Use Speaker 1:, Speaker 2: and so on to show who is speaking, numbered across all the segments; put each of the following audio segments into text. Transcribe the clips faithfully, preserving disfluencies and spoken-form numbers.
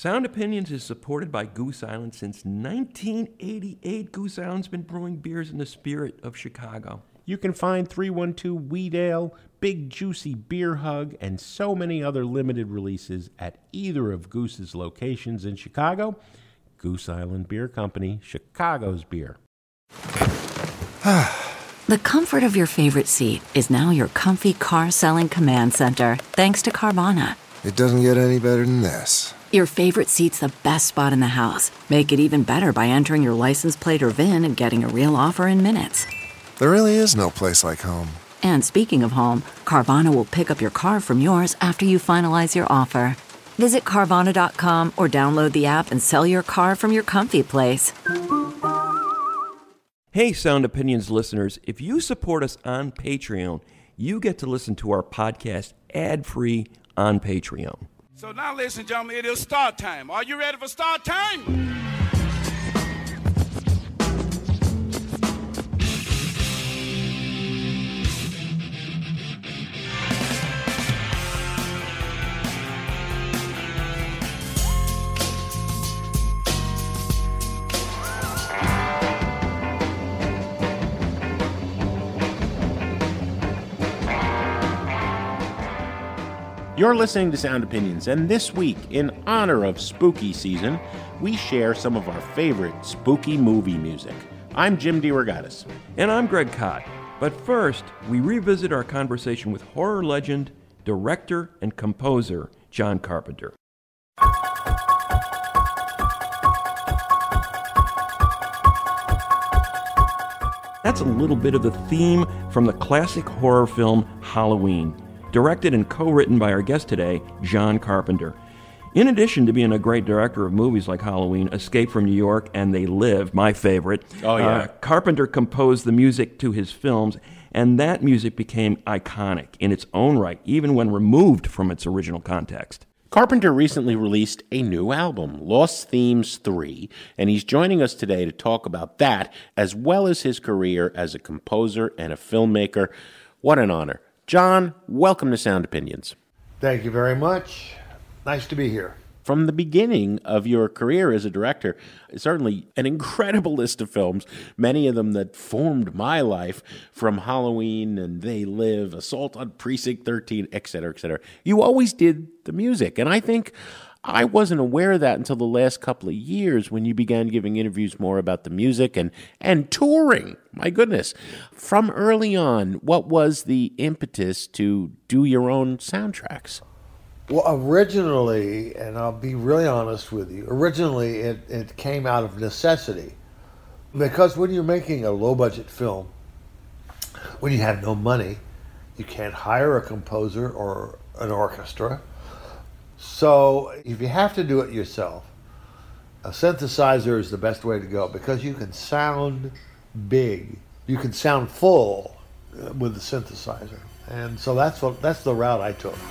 Speaker 1: Sound Opinions is supported by Goose Island since nineteen eighty-eight. Goose Island's been brewing beers in the spirit of Chicago.
Speaker 2: You can find three one two Wheat Ale, Big Juicy Beer Hug, and so many other limited releases at either of Goose's locations in Chicago. Goose Island Beer Company, Chicago's beer.
Speaker 3: The comfort of your favorite seat is now your comfy car-selling command center, thanks to Carvana.
Speaker 4: It doesn't get any better than this.
Speaker 3: Your favorite seat's the best spot in the house. Make it even better by entering your license plate or V I N and getting a real offer in minutes.
Speaker 4: There really is no place like home.
Speaker 3: And speaking of home, Carvana will pick up your car from yours after you finalize your offer. Visit Carvana dot com or download the app and sell your car from your comfy place.
Speaker 1: Hey, Sound Opinions listeners, if you support us on Patreon, you get to listen to our podcast ad-free on Patreon.
Speaker 5: So now, ladies and gentlemen, it is start time. Are you ready for start time?
Speaker 2: You're listening to Sound Opinions, and this week, in honor of spooky season, we share some of our favorite spooky movie music. I'm Jim DeRogatis.
Speaker 1: And I'm Greg Kot. But first, we revisit our conversation with horror legend, director, and composer John Carpenter. That's a little bit of the theme from the classic horror film Halloween, directed and co-written by our guest today, John Carpenter. In addition to being a great director of movies like Halloween, Escape from New York, and They Live, my favorite,
Speaker 2: oh, yeah.
Speaker 1: uh, Carpenter composed the music to his films, and that music became iconic in its own right, even when removed from its original context.
Speaker 2: Carpenter recently released a new album, Lost Themes three, and he's joining us today to talk about that, as well as his career as a composer and a filmmaker. What an honor. John, welcome to Sound Opinions.
Speaker 6: Thank you very much. Nice to be here.
Speaker 2: From the beginning of your career as a director, certainly an incredible list of films, many of them that formed my life, from Halloween and They Live, Assault on Precinct thirteen, et cetera, et cetera. You always did the music, and I think I wasn't aware of that until the last couple of years when you began giving interviews more about the music and, and touring. My goodness. From early on, what was the impetus to do your own soundtracks?
Speaker 6: Well, originally, and I'll be really honest with you, originally it, it came out of necessity. Because when you're making a low-budget film, when you have no money, you can't hire a composer or an orchestra. So if you have to do it yourself, a synthesizer is the best way to go because you can sound big. You can sound full with the synthesizer. And so that's what that's the route I took.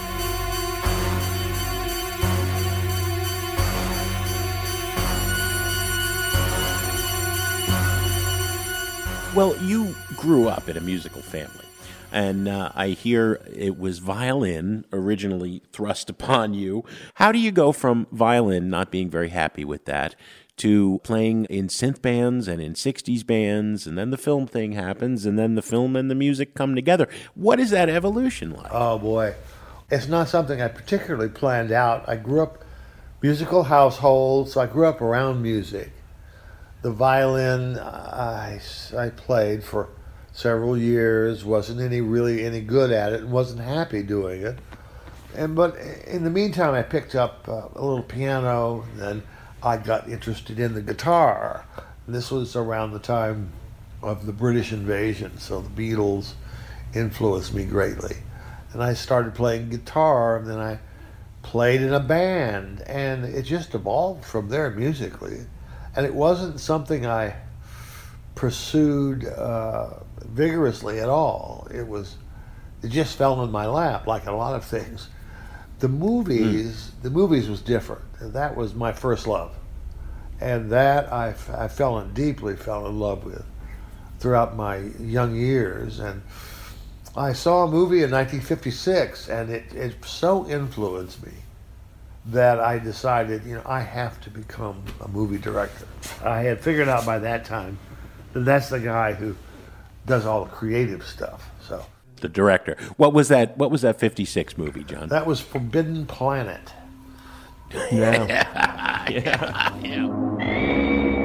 Speaker 2: Well, you grew up in a musical family. And uh, I hear it was violin originally thrust upon you. How do you go from violin, not being very happy with that, to playing in synth bands and in sixties bands, and then the film thing happens, and then the film and the music come together? What is that evolution like?
Speaker 6: Oh, boy. It's not something I particularly planned out. I grew up musical household, so I grew up around music. The violin, I, I played for several years, wasn't any really any good at it, and wasn't happy doing it. And but in the meantime, I picked up uh, a little piano, and then I got interested in the guitar. And this was around the time of the British invasion, so the Beatles influenced me greatly. And I started playing guitar, and then I played in a band, and it just evolved from there musically. And it wasn't something I pursued uh, vigorously at all. It was, it just fell in my lap, like a lot of things. The movies, mm. the movies was different. That was my first love, and that I, I fell in deeply fell in love with throughout my young years. And I saw a movie in nineteen fifty-six, and it it so influenced me that I decided, you know, I have to become a movie director. I had figured out by that time that that's the guy who does all the creative stuff. So
Speaker 2: the director. What was that? What was that fifty-six movie, John?
Speaker 6: that was Forbidden Planet.
Speaker 1: Yeah.
Speaker 2: yeah. yeah.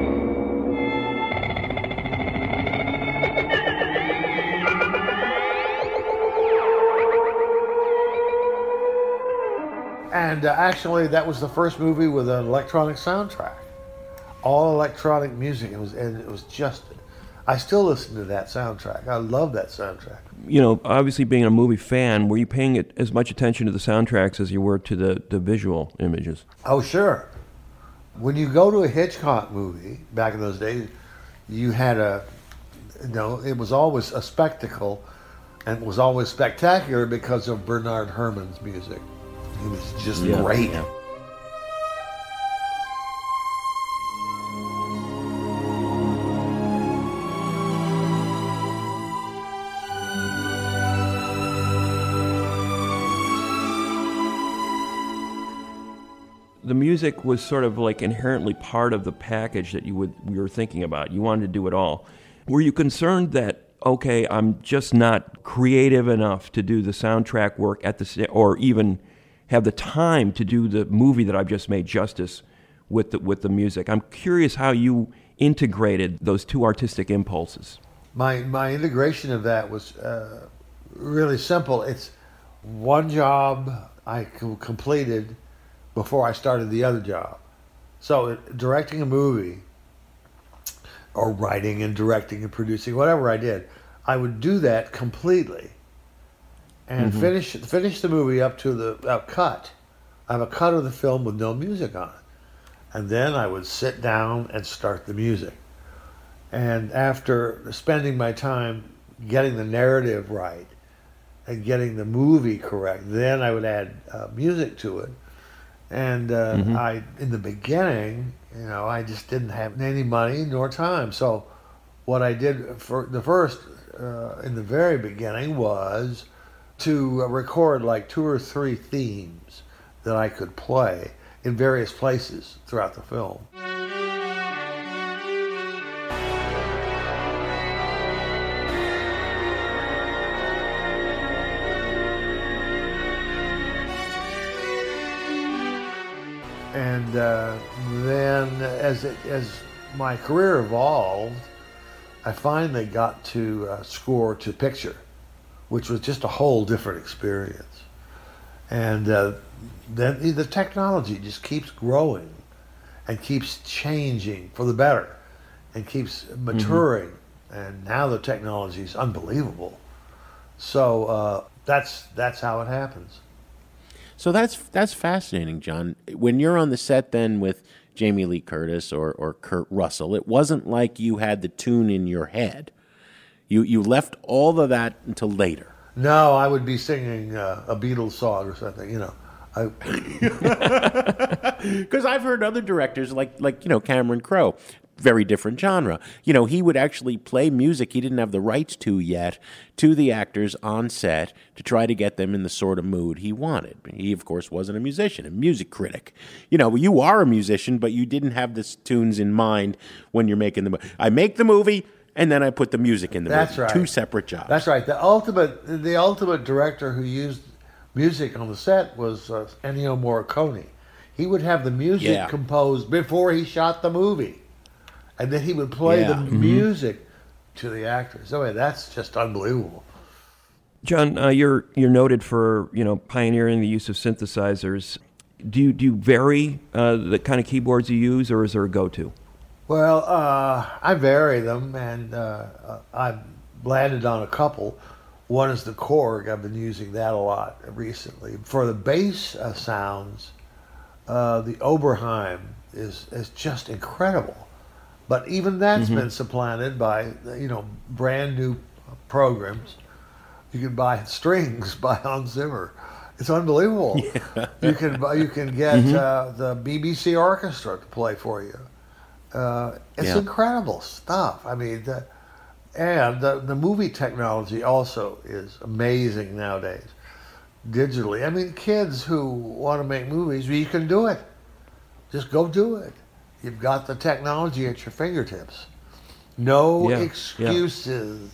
Speaker 6: And uh, actually, that was the first movie with an electronic soundtrack, all electronic music. It was, and it was just. I still listen to that soundtrack. I love that soundtrack.
Speaker 1: You know, obviously being a movie fan, were you paying it as much attention to the soundtracks as you were to the, the visual images?
Speaker 6: Oh, sure. When you go to a Hitchcock movie back in those days, you had a, you know, it was always a spectacle, and it was always spectacular because of Bernard Herrmann's music. It was just
Speaker 1: Yeah,
Speaker 6: great.
Speaker 1: yeah. The music was sort of like inherently part of the package that you would we were thinking about. You wanted to do it all. Were you concerned that, okay, I'm just not creative enough to do the soundtrack work at the sta- or even have the time to do the movie that I've just made justice with the, with the music? I'm curious how you integrated those two artistic impulses.
Speaker 6: My my integration of that was uh, really simple. It's one job I co- completed before I started the other job. So uh, directing a movie, or writing and directing and producing, whatever I did, I would do that completely, and
Speaker 1: Mm-hmm.
Speaker 6: finish finish the movie up to the uh, cut. I have a cut of the film with no music on it, and then I would sit down and start the music. And after spending my time getting the narrative right and getting the movie correct, then I would add uh, music to it. And uh,
Speaker 1: Mhm.
Speaker 6: I, in the beginning, you know, I just didn't have any money nor time. So what I did for the first, uh, in the very beginning, was to uh, record like two or three themes that I could play in various places throughout the film. And uh, then, as it, as my career evolved, I finally got to uh, score to picture, which was just a whole different experience. And uh, then the technology just keeps growing and keeps changing for the better and keeps maturing. Mm-hmm. And now the technology is unbelievable. So uh, that's that's how it happens.
Speaker 2: So that's that's fascinating, John. When you're on the set then with Jamie Lee Curtis or, or Kurt Russell, it wasn't like you had the tune in your head. You you left all of that until later.
Speaker 6: No, I would be singing uh, a Beatles song or something, you know.
Speaker 2: Because I've heard other directors like like you know Cameron Crowe, very different genre. You know, he would actually play music he didn't have the rights to yet to the actors on set to try to get them in the sort of mood he wanted. He, of course, wasn't a musician, a music critic. You know, you are a musician, but you didn't have the tunes in mind when you're making the movie. I make the movie, and then I put the music in the
Speaker 6: That's
Speaker 2: movie.
Speaker 6: right.
Speaker 2: Two separate jobs.
Speaker 6: That's right. The ultimate, the ultimate director who used music on the set was uh, Ennio Morricone. He would have the music
Speaker 2: Yeah.
Speaker 6: composed before he shot the movie. And then he would play
Speaker 2: Yeah.
Speaker 6: the
Speaker 2: Mhm.
Speaker 6: music to the actors. I mean, that's just unbelievable.
Speaker 1: John, uh, you're you're noted for you know pioneering the use of synthesizers. Do you do you vary uh, the kind of keyboards you use, or is there a go-to?
Speaker 6: Well, uh, I vary them, and uh, I've landed on a couple. One is the Korg. I've been using that a lot recently. For the bass uh, sounds, uh, the Oberheim is is just incredible. But even that's
Speaker 1: Mhm.
Speaker 6: been supplanted by, you know, brand new programs. You can buy strings by Hans Zimmer. It's unbelievable.
Speaker 2: Yeah.
Speaker 6: You can buy, you can get
Speaker 1: Mhm.
Speaker 6: uh, the B B C orchestra to play for you. Uh, it's
Speaker 2: Yeah.
Speaker 6: incredible stuff. I mean, the, and the, the movie technology also is amazing nowadays. digitally. I mean, kids who want to make movies, well, you can do it. Just go do it. You've got the technology at your fingertips. No
Speaker 1: Yeah,
Speaker 6: excuses.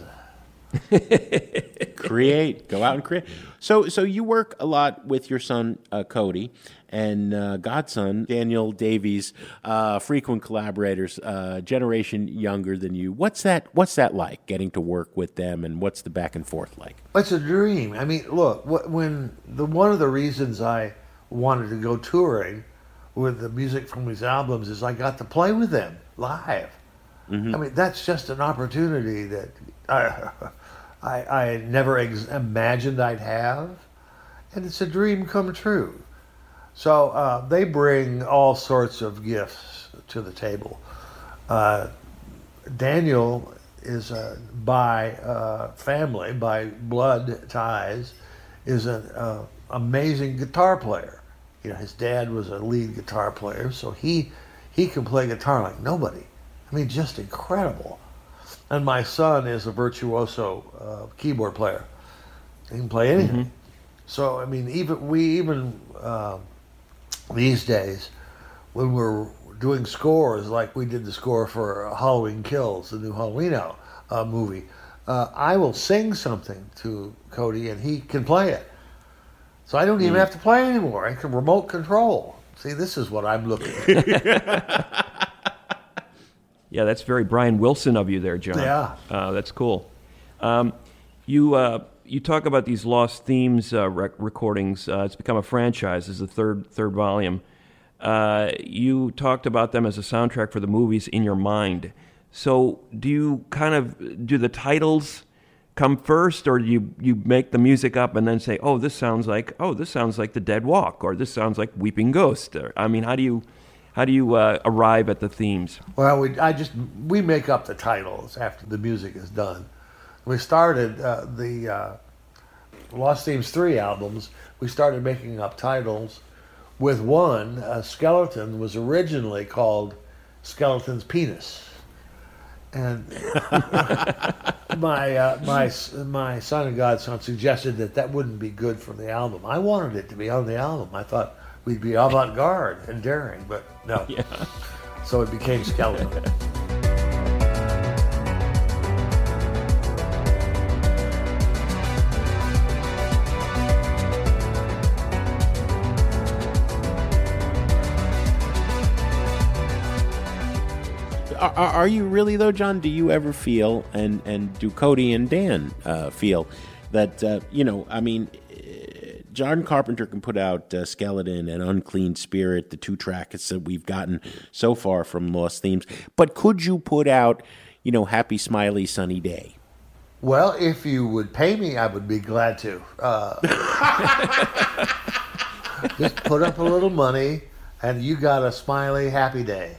Speaker 2: Create. Go out and create. So, so you work a lot with your son uh, Cody and uh, godson Daniel Davies, uh, frequent collaborators, uh, generation younger than you. What's that? What's that like? Getting to work with them, and what's the back and forth like?
Speaker 6: It's a dream. I mean, look, wh- when the one of the reasons I wanted to go touring with the music from these albums is I got to play with them live. Mm-hmm. I mean, that's just an opportunity that I, I, I never ex- imagined I'd have, and it's a dream come true. So uh, they bring all sorts of gifts to the table. Uh, Daniel is uh, by uh, family, by blood ties, is an uh, amazing guitar player. You know, his dad was a lead guitar player, so he he can play guitar like nobody. I mean, just incredible. And my son is a virtuoso uh, keyboard player. He can play anything. Mm-hmm. So I mean, even we even uh, these days, when we're doing scores, like we did the score for Halloween Kills, the new Halloween uh, movie, uh, I will sing something to Cody, and he can play it. So I don't even mm. have to play anymore. I can remote control. See, this is what I'm looking at.
Speaker 1: Yeah, that's very Brian Wilson of you there, John.
Speaker 6: Yeah.
Speaker 1: Uh, that's cool. Um, you uh, you talk about these Lost Themes uh, rec- recordings. Uh, it's become a franchise. This is the third third volume. Uh, you talked about them as a soundtrack for the movies in your mind. So do you kind of, do the titles come first, or do you, you make the music up and then say, oh, this sounds like, oh, this sounds like The Dead Walk, or this sounds like Weeping Ghost? Or, I mean, how do you... How do you uh, arrive at the themes?
Speaker 6: Well, we I just we make up the titles after the music is done. We started uh, the uh, Lost Themes three albums. We started making up titles. With one, uh, Skeleton was originally called Skeleton's Penis, and my uh, my my son and godson suggested that that wouldn't be good for the album. I wanted it to be on the album. I thought we'd be avant-garde and daring, but no.
Speaker 1: Yeah.
Speaker 6: So it became Skeleton.
Speaker 2: Are, are you really, though, John? Do you ever feel, and, and do Cody and Dan uh, feel, that, uh, you know, I mean... John Carpenter can put out uh, Skeleton and Unclean Spirit, the two tracks that we've gotten so far from Lost Themes. But could you put out, you know, Happy, Smiley, Sunny Day?
Speaker 6: Well, if you would pay me, I would be glad to. Uh, just put up a little money, and you got a smiley, happy day.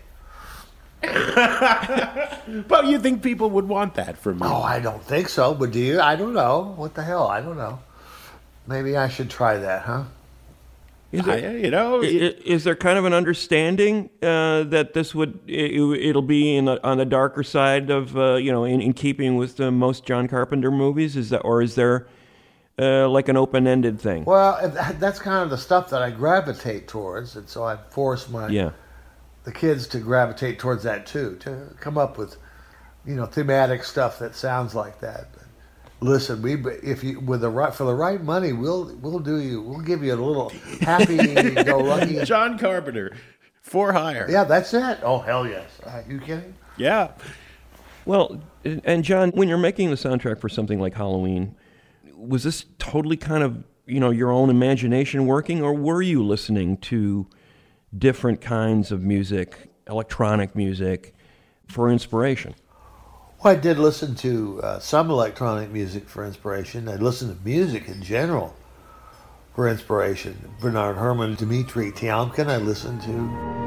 Speaker 2: But you think people would want that from you?
Speaker 6: Oh, I don't think so. But do you? I don't know. What the hell? I don't know. Maybe I should try that, huh?
Speaker 1: Is there,
Speaker 2: I, you know,
Speaker 1: is, is there kind of an understanding uh, that this would it, it'll be in the, on the darker side of uh, you know in, in keeping with the most John Carpenter movies? Is that, or is there uh, like an open-ended thing?
Speaker 6: Well, that's kind of the stuff that I gravitate towards, and so I force my
Speaker 1: yeah.
Speaker 6: the kids to gravitate towards that too, to come up with you know thematic stuff that sounds like that. Listen, we if you with the right for the right money, we'll we'll do you. We'll give you a little happy-go-lucky.
Speaker 2: John Carpenter, for hire.
Speaker 6: Yeah, that's it. Oh hell yes. Are you kidding?
Speaker 2: Yeah.
Speaker 1: Well, and John, when you're making the soundtrack for something like Halloween, was this totally kind of you know your own imagination working, or were you listening to different kinds of music, electronic music, for inspiration?
Speaker 6: Well, I did listen to uh, some electronic music for inspiration. I listened to music in general for inspiration. Bernard Herrmann, Dmitri Tiomkin, I listened to.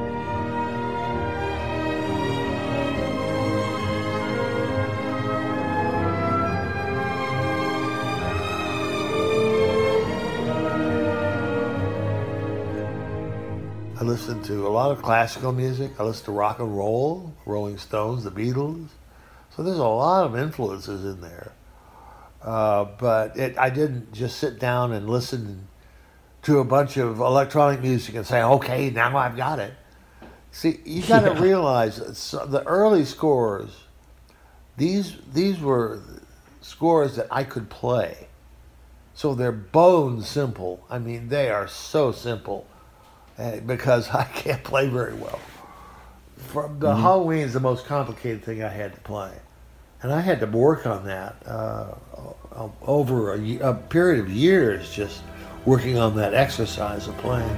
Speaker 6: I listened to a lot of classical music. I listened to rock and roll, Rolling Stones, the Beatles. So there's a lot of influences in there. Uh, but it, I didn't just sit down and listen to a bunch of electronic music and say, okay, now I've got it. See, you got to yeah. realize the early scores, these these were scores that I could play. So they're bone simple. I mean, they are so simple uh, because I can't play very well. From the mm-hmm. Halloween is the most complicated thing I had to play. And I had to work on that uh, over a, a period of years, just working on that exercise of playing.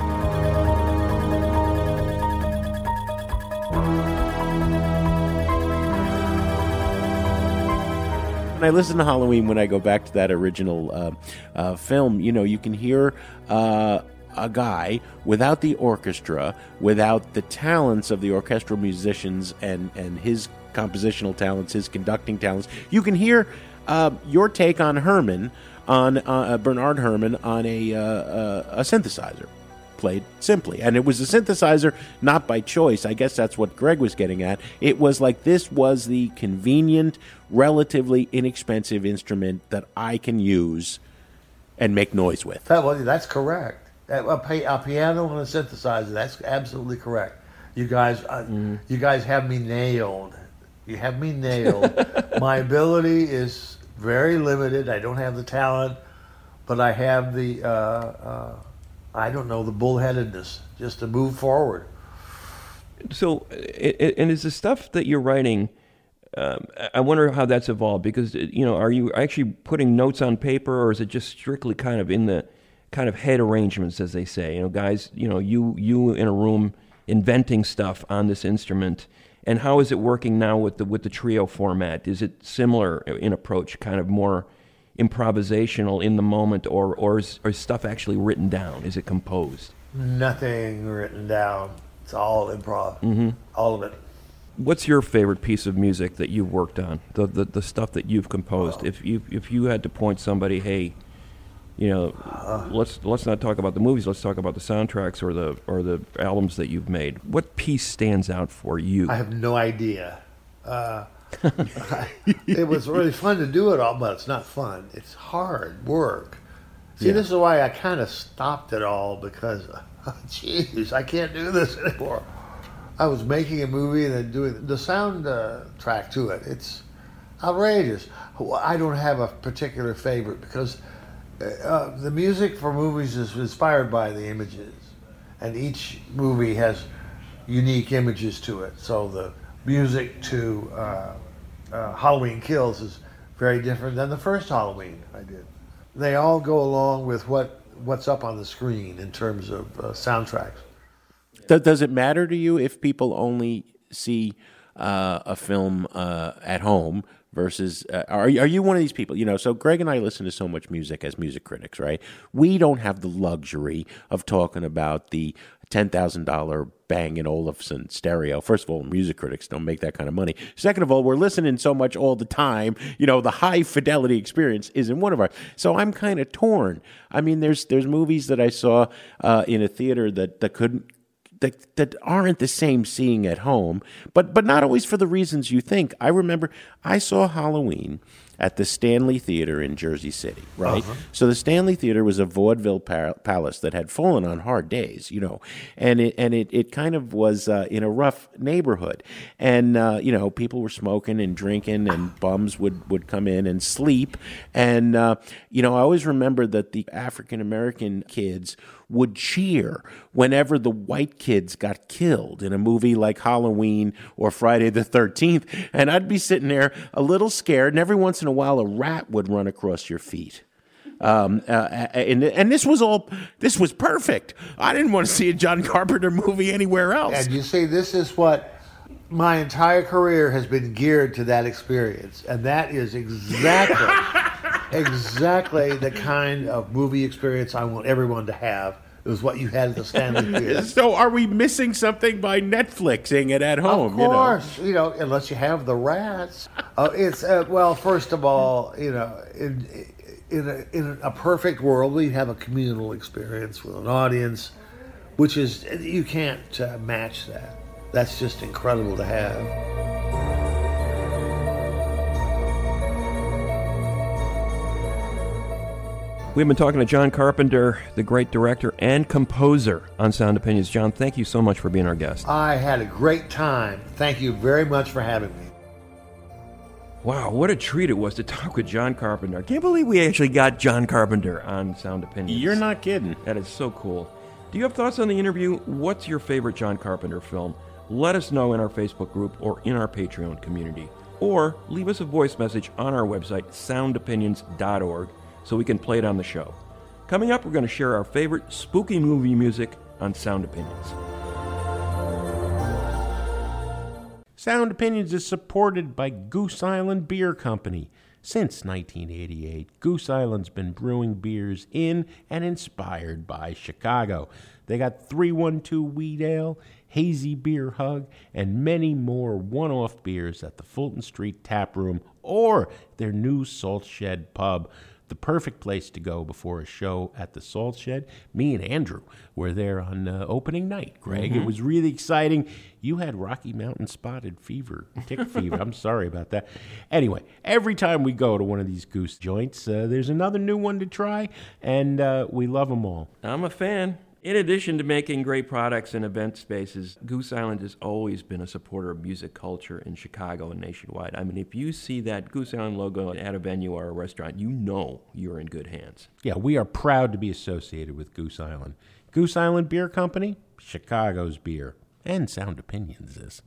Speaker 2: When I listen to Halloween, when I go back to that original uh, uh, film, you know, you can hear uh, a guy without the orchestra, without the talents of the orchestral musicians and, and his compositional talents, his conducting talents. You can hear uh, your take on Herman, on uh, Bernard Herrmann, on a, uh, uh, a synthesizer, played simply. And it was a synthesizer not by choice. I guess that's what Greg was getting at. It was like, this was the convenient, relatively inexpensive instrument that I can use and make noise with.
Speaker 6: That, well, that's correct. A, a piano and a synthesizer, that's absolutely correct. You guys, uh, mm. you guys have me nailed. You have me nailed. My ability is very limited. I don't have the talent, but I have the, uh, uh, I don't know, the bullheadedness just to move forward.
Speaker 1: So, and is the stuff that you're writing, um, I wonder how that's evolved, because, you know, are you actually putting notes on paper, or is it just strictly kind of in the kind of head arrangements, as they say? You know, guys, you know, you, you in a room inventing stuff on this instrument. And how is it working now with the with the trio format? Is it similar in approach, kind of more improvisational in the moment, or or is, or is stuff actually written down? Is it composed?
Speaker 6: Nothing written down. It's all improv. Mm-hmm. All of it.
Speaker 1: What's your favorite piece of music that you've worked on? The the, the stuff that you've composed. Oh. If you if you had to point somebody, hey, you know, uh, let's let's not talk about the movies. Let's talk about the soundtracks or the or the albums that you've made. What piece stands out for you?
Speaker 6: I have no idea. Uh, it was really fun to do it all, but it's not fun. It's hard work. See, yeah. This is why I kind of stopped it all, because, jeez, I can't do this anymore. I was making a movie and then doing the sound uh, track to it. It's outrageous. I don't have a particular favorite, because Uh, the music for movies is inspired by the images, and each movie has unique images to it. So the music to uh, uh, Halloween Kills is very different than the first Halloween I did. They all go along with what what's up on the screen in terms of uh, soundtracks.
Speaker 2: Does it matter to you if people only see uh, a film uh, at home versus, uh, are, are you one of these people, you know, so Greg and I listen to so much music as music critics, right? We don't have the luxury of talking about the ten thousand dollars Bang and Olufsen stereo. First of all, music critics don't make that kind of money. Second of all, we're listening so much all the time, you know, the high fidelity experience isn't one of ours. So I'm kind of torn. I mean, there's there's movies that I saw uh, in a theater that, that couldn't, That, that aren't the same seeing at home, but but not always for the reasons you think. I remember I saw Halloween at the Stanley Theater in Jersey City, right? Uh-huh. So the Stanley Theater was a vaudeville par- palace that had fallen on hard days, you know, and it and it, it kind of was uh, in a rough neighborhood, and uh, you know, people were smoking and drinking, and bums would, would come in and sleep, and uh, you know, I always remember that the African American kids would cheer whenever the white kids got killed in a movie like Halloween or Friday the thirteenth. And I'd be sitting there a little scared, and every once in a while a rat would run across your feet. Um, uh, and, and this was all, this was perfect. I didn't want to see a John Carpenter movie anywhere else.
Speaker 6: And you see, this is what my entire career has been geared to, that experience. And that is exactly... exactly the kind of movie experience I want everyone to have. It was what you had at the Stanley Theater.
Speaker 2: So are we missing something by Netflixing it at home?
Speaker 6: Of course, you know, you know unless you have the rats. Uh, it's uh, well, first of all, you know, in in a, in a perfect world, we have a communal experience with an audience, which is, you can't uh, match that. That's just incredible to have.
Speaker 1: We've been talking to John Carpenter, the great director and composer on Sound Opinions. John, thank you so much for being our guest.
Speaker 6: I had a great time. Thank you very much for having me.
Speaker 1: Wow, what a treat it was to talk with John Carpenter. I can't believe we actually got John Carpenter on Sound Opinions.
Speaker 2: You're not kidding.
Speaker 1: That is so cool. Do you have thoughts on the interview? What's your favorite John Carpenter film? Let us know in our Facebook group or in our Patreon community. Or leave us a voice message on our website, sound opinions dot org, so we can play it on the show. Coming up, we're going to share our favorite spooky movie music on Sound Opinions.
Speaker 2: Sound Opinions is supported by Goose Island Beer Company. Since nineteen eighty-eight, Goose Island's been brewing beers in and inspired by Chicago. They got three one two Wheat Ale, Hazy Beer Hug, and many more one-off beers at the Fulton Street Tap Room or their new Salt Shed Pub. The perfect place to go before a show at the Salt Shed. Me and Andrew were there on uh, opening night, Greg. Mm-hmm. It was really exciting. You had Rocky Mountain spotted fever, tick fever. I'm sorry about that. Anyway, every time we go to one of these Goose joints, uh, there's another new one to try, and uh, we love them all.
Speaker 1: I'm a fan. In addition to making great products and event spaces, Goose Island has always been a supporter of music culture in Chicago and nationwide. I mean, if you see that Goose Island logo at a venue or a restaurant, you know you're in good hands.
Speaker 2: Yeah, we are proud to be associated with Goose Island. Goose Island Beer Company, Chicago's beer, and Sound Opinions is.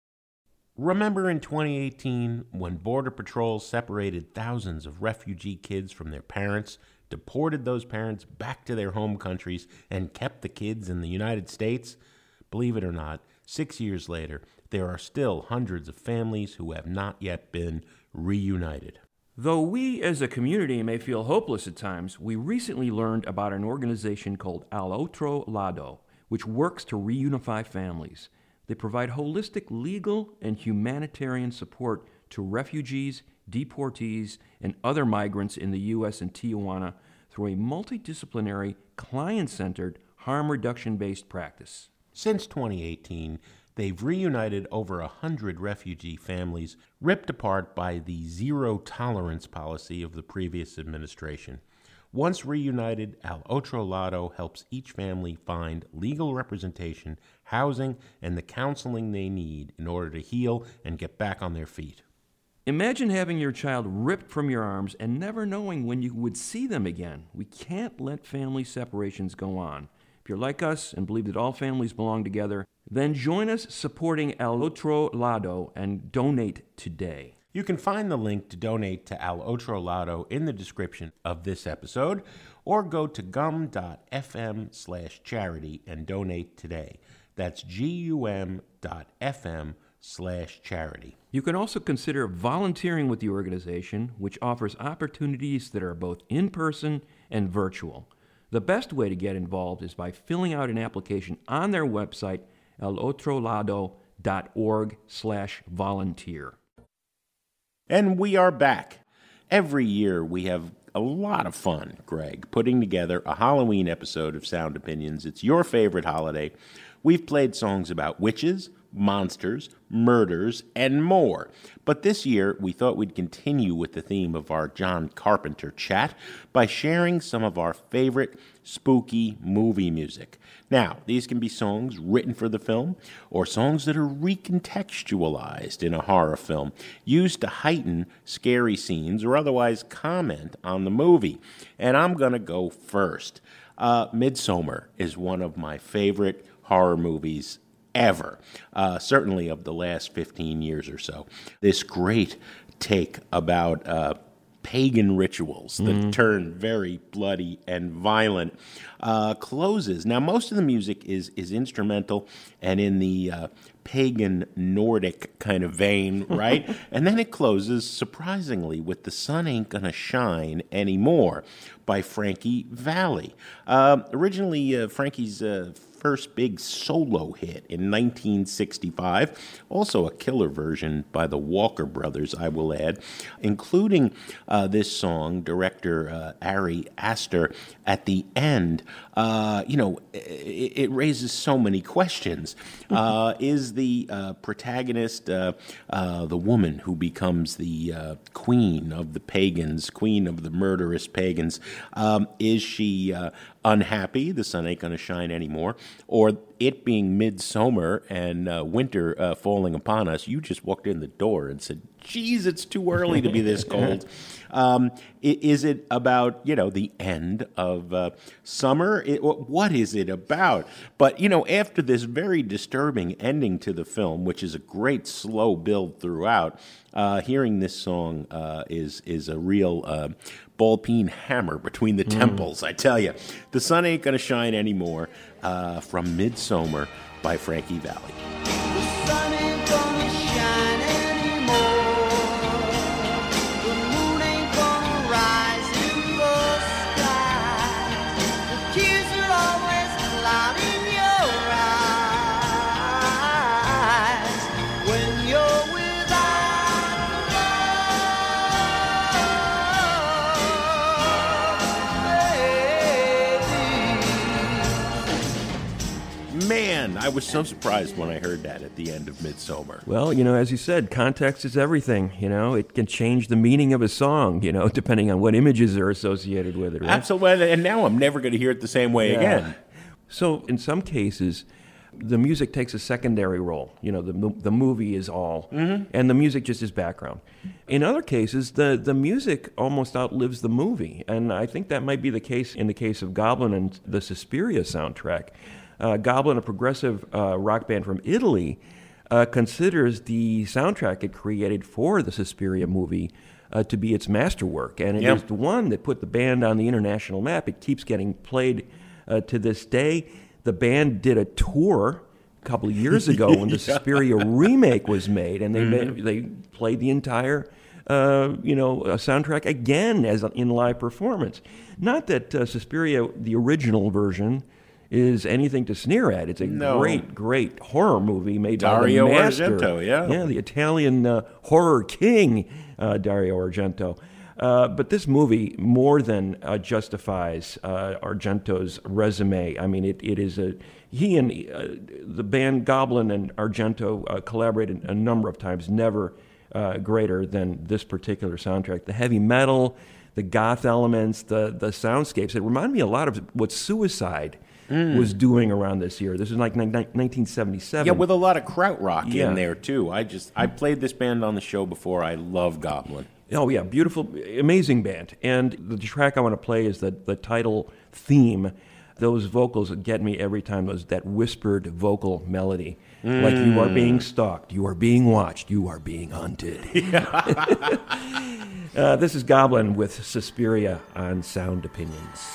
Speaker 2: Remember in twenty eighteen when Border Patrol separated thousands of refugee kids from their parents, deported those parents back to their home countries, and kept the kids in the United States? Believe it or not, six years later, there are still hundreds of families who have not yet been reunited.
Speaker 1: Though we as a community may feel hopeless at times, we recently learned about an organization called Al Otro Lado, which works to reunify families. They provide holistic legal and humanitarian support to refugees, deportees, and other migrants in the U S and Tijuana through a multidisciplinary, client-centered, harm reduction-based practice.
Speaker 2: Since twenty eighteen, they've reunited over a hundred refugee families ripped apart by the zero-tolerance policy of the previous administration. Once reunited, Al Otro Lado helps each family find legal representation, housing, and the counseling they need in order to heal and get back on their feet.
Speaker 1: Imagine having your child ripped from your arms and never knowing when you would see them again. We can't let family separations go on. If you're like us and believe that all families belong together, then join us supporting Al Otro Lado and donate today.
Speaker 2: You can find the link to donate to Al Otro Lado in the description of this episode, or go to gum.fm slash charity and donate today. That's gum.fm slash charity.
Speaker 1: You can also consider volunteering with the organization, which offers opportunities that are both in-person and virtual. The best way to get involved is by filling out an application on their website, alotrolado.org slash volunteer.
Speaker 2: And we are back. Every year we have a lot of fun, Greg, putting together a Halloween episode of Sound Opinions. It's your favorite holiday. We've played songs about witches, monsters, murders, and more. But this year, we thought we'd continue with the theme of our John Carpenter chat by sharing some of our favorite spooky movie music. Now, these can be songs written for the film or songs that are recontextualized in a horror film, used to heighten scary scenes or otherwise comment on the movie. And I'm going to go first. Uh, Midsommar is one of my favorite horror movies ever, uh, certainly of the last fifteen years or so. This great take about uh, pagan rituals that mm-hmm. turn very bloody and violent uh, closes. Now, most of the music is is instrumental and in the uh, pagan Nordic kind of vein, right? And then it closes, surprisingly, with The Sun Ain't Gonna Shine Anymore by Frankie Valli. Uh, originally, uh, Frankie's uh, first big solo hit in nineteen sixty-five. Also a killer version by the Walker Brothers, I will add, including uh, this song, director uh, Ari Aster, at the end. Uh, you know, it, it raises so many questions. Uh, is the uh, protagonist uh, uh, the woman who becomes the uh, queen of the pagans, queen of the murderous pagans? Um, is she uh, unhappy the sun ain't going to shine anymore? Or it being midsummer and uh, winter uh, falling upon us, you just walked in the door and said, geez, it's too early to be this cold. Um, is it about, you know, the end of uh, summer? It, what is it about? But, you know, after this very disturbing ending to the film, which is a great slow build throughout, uh, hearing this song uh, is is a real uh, ball-peen hammer between the mm. temples, I tell you. The sun ain't going to shine anymore, uh, from Midsummer by Frankie Valli.
Speaker 7: The sun ain't gonna shine anymore.
Speaker 2: Man, I was so surprised when I heard that at the end of Midsummer.
Speaker 1: Well, you know, as you said, context is everything. You know, it can change the meaning of a song, you know, depending on what images are associated with it, right?
Speaker 2: Absolutely, and now I'm never going to hear it the same way
Speaker 1: yeah.
Speaker 2: again.
Speaker 1: So in some cases, the music takes a secondary role. You know, the the movie is all, mm-hmm. and the music just is background. In other cases, the, the music almost outlives the movie, and I think that might be the case in the case of Goblin and the Suspiria soundtrack. Uh, Goblin, a progressive uh, rock band from Italy, uh, considers the soundtrack it created for the Suspiria movie uh, to be its masterwork, and it yep. is the one that put the band on the international map. It keeps getting played uh, to this day. The band did a tour a couple of years ago when the yeah. Suspiria remake was made, and they mm-hmm. made, they played the entire uh, you know uh, soundtrack again as an in live performance. Not that uh, Suspiria, the original version, is anything to sneer at. It's a no. great, great horror movie made
Speaker 2: Dario
Speaker 1: by the master.
Speaker 2: Argento, yeah.
Speaker 1: Yeah, the Italian uh, horror king, uh, Dario Argento. Uh, but this movie more than uh, justifies uh, Argento's resume. I mean, it, it is a... He and uh, the band Goblin and Argento uh, collaborated a number of times, never uh, greater than this particular soundtrack. The heavy metal, the goth elements, the, the soundscapes. It reminded me a lot of what Suicide Mm. was doing around this year. This is like nineteen seventy-seven.
Speaker 2: Yeah, with a lot of krautrock
Speaker 1: yeah.
Speaker 2: in there, too. I just I played this band on the show before. I love Goblin.
Speaker 1: Oh, yeah, beautiful, amazing band. And the track I want to play is the, the title theme. Those vocals get me every time, those that whispered vocal melody. Mm. Like you are being stalked, you are being watched, you are being hunted. Yeah. uh, this is Goblin with Suspiria on Sound Opinions.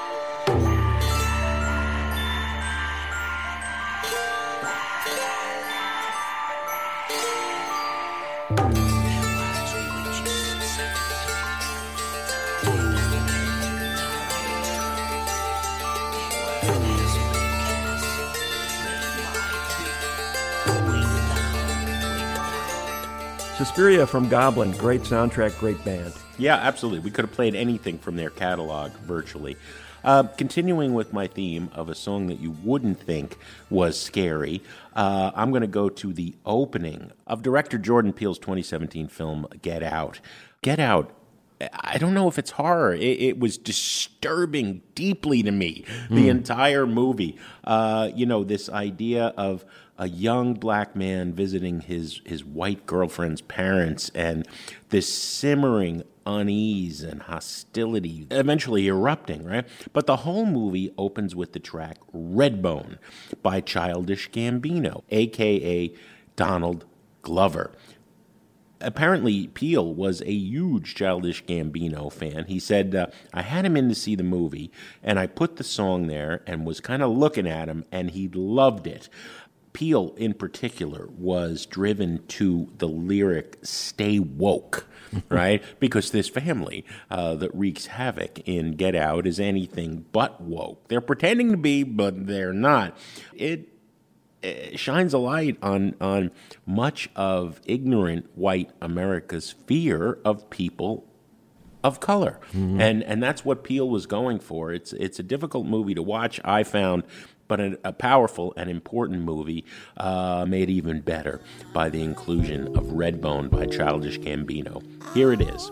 Speaker 1: Suspiria from Goblin, great soundtrack, great band.
Speaker 2: Yeah, absolutely. We could have played anything from their catalog virtually. Uh, continuing with my theme of a song that you wouldn't think was scary, uh, I'm going to go to the opening of director Jordan Peele's twenty seventeen film, Get Out. Get Out, I don't know if it's horror. It, it was disturbing deeply to me, the mm. entire movie. Uh, you know, this idea of a young black man visiting his, his white girlfriend's parents and this simmering unease and hostility eventually erupting, right? But the whole movie opens with the track Redbone by Childish Gambino, a k a. Donald Glover. Apparently, Peele was a huge Childish Gambino fan. He said, uh, I had him in to see the movie, and I put the song there and was kind of looking at him, and he loved it. Peele, in particular, was driven to the lyric "Stay woke," right? Because this family uh, that wreaks havoc in Get Out is anything but woke. They're pretending to be, but they're not. It, it shines a light on on much of ignorant white America's fear of people of color, mm-hmm. and and that's what Peele was going for. It's it's a difficult movie to watch, I found. But a, a powerful and important movie, uh, made even better by the inclusion of Redbone by Childish Gambino. Here it is.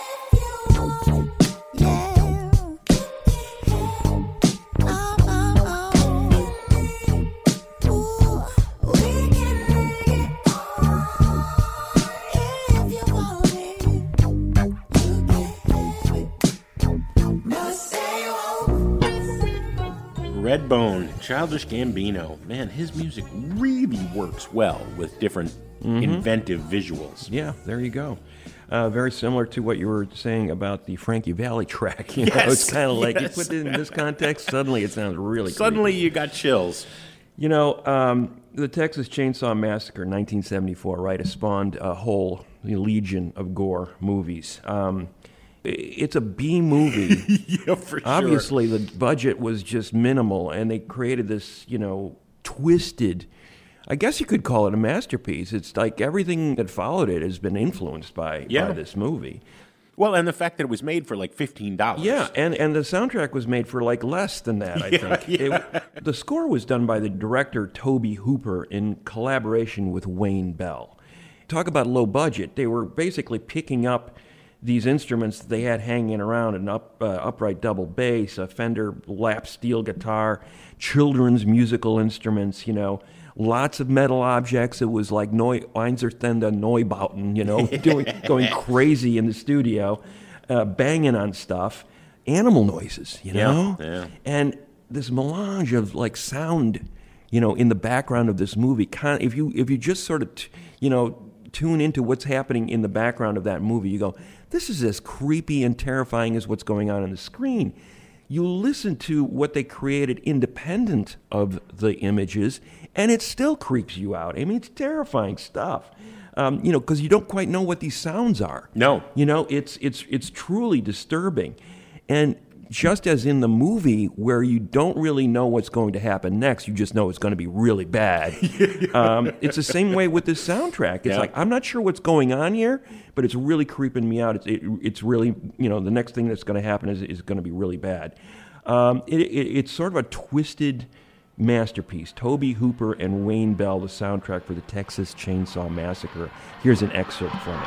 Speaker 2: Redbone, Childish Gambino. Man, his music really works well with different mm-hmm. inventive visuals.
Speaker 1: Yeah, there you go. Uh, very similar to what you were saying about the Frankie Valli track. You
Speaker 2: yes,
Speaker 1: know, it's kind of like
Speaker 2: yes.
Speaker 1: you put it in this context, suddenly it sounds really
Speaker 2: Suddenly
Speaker 1: creepy.
Speaker 2: You got chills.
Speaker 1: You know, um, the Texas Chainsaw Massacre, nineteen seventy-four, right, has spawned a whole legion of gore movies. Um, It's a B movie.
Speaker 2: Yeah, for sure.
Speaker 1: Obviously, the budget was just minimal, and they created this, you know, twisted, I guess you could call it a masterpiece. It's like everything that followed it has been influenced by,
Speaker 2: yeah.
Speaker 1: by this movie.
Speaker 2: Well, and the fact that it was made for like fifteen dollars.
Speaker 1: Yeah, and, and the soundtrack was made for like less than that, I
Speaker 2: yeah,
Speaker 1: think.
Speaker 2: Yeah.
Speaker 1: It, the score was done by the director Tobe Hooper in collaboration with Wayne Bell. Talk about low budget. They were basically picking up these instruments that they had hanging around, an up, uh, upright double bass, a Fender lap steel guitar, children's musical instruments, you know, lots of metal objects. It was like Neu- Einsertender Neubauten, you know, doing, going crazy in the studio, uh, banging on stuff, animal noises, you know?
Speaker 2: Yeah, yeah.
Speaker 1: And this melange of like sound, you know, in the background of this movie, kind of, if you if you just sort of, t- you know, tune into what's happening in the background of that movie, you go, this is as creepy and terrifying as what's going on on the screen. You listen to what they created independent of the images, and it still creeps you out. I mean, it's terrifying stuff. Um, you know, because you don't quite know what these sounds are.
Speaker 2: No.
Speaker 1: You know, it's it's it's truly disturbing. And just as in the movie where you don't really know what's going to happen next, you just know it's going to be really bad. um, it's the same way with this soundtrack. It's
Speaker 2: yeah.
Speaker 1: like, I'm not sure what's going on here, but it's really creeping me out. It's it, it's really, you know, the next thing that's going to happen is, is going to be really bad. Um, it, it, it's sort of a twisted masterpiece. Tobe Hooper and Wayne Bell, the soundtrack for the Texas Chainsaw Massacre. Here's an excerpt from it.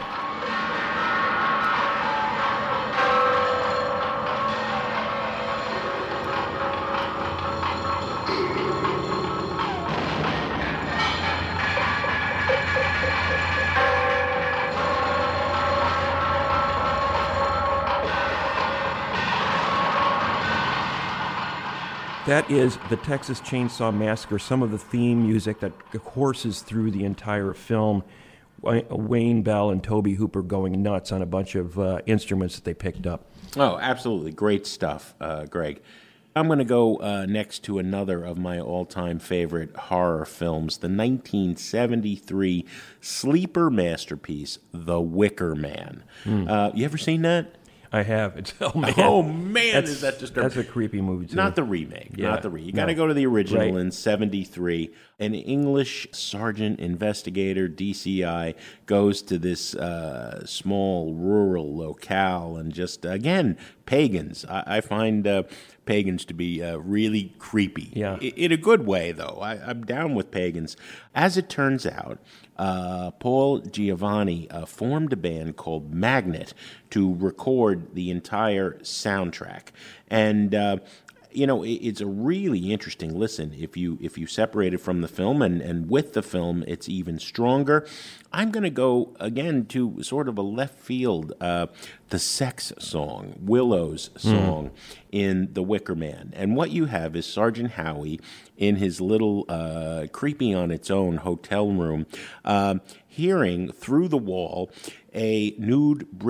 Speaker 1: That is the Texas Chainsaw Massacre, some of the theme music that courses through the entire film. Wayne Bell and Tobe Hooper going nuts on a bunch of uh, instruments that they picked up.
Speaker 2: Oh, absolutely. Great stuff, uh, Greg. I'm going to go uh, next to another of my all-time favorite horror films, the nineteen seventy-three sleeper masterpiece, The Wicker Man. Mm. Uh, you ever seen that?
Speaker 1: I have. It's oh man,
Speaker 2: oh man,
Speaker 1: that's,
Speaker 2: is that disturbing?
Speaker 1: That's a creepy movie too.
Speaker 2: Not the remake.
Speaker 1: Yeah,
Speaker 2: not the remake. You
Speaker 1: no.
Speaker 2: got to go to the original
Speaker 1: right.
Speaker 2: in seventy-three. An English sergeant investigator, D C I, goes to this uh, small rural locale and just again pagans. I, I find uh, pagans to be uh, really creepy.
Speaker 1: Yeah.
Speaker 2: I, in a good way, though. I, I'm down with pagans. As it turns out, uh, Paul Giovanni uh, formed a band called Magnet to record the entire soundtrack. And, uh, you know, it, it's a really interesting listen. If you if you separate it from the film, and, and with the film, it's even stronger. I'm going to go, again, to sort of a left field, uh, the sex song, Willow's song mm. in The Wicker Man. And what you have is Sergeant Howie in his little uh, creepy on its own hotel room, uh, hearing through the wall a nude brick